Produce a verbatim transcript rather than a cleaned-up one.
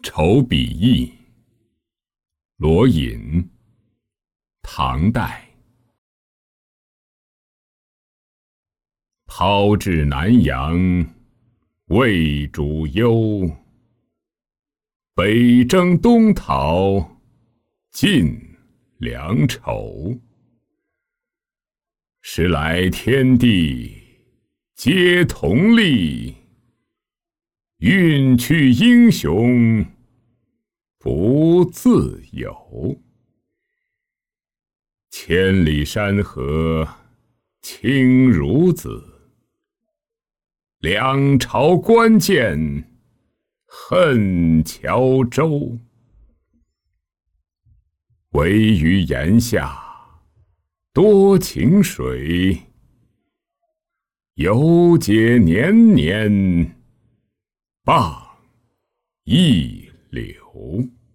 丑比翼，罗隐，唐代。抛至南阳，魏主忧。北征东讨，尽粮裘。时来天地皆同力，运去英雄不自由。千里山河清如子，两朝关键恨谯周。惟余檐下多情水，犹解年年傍一流。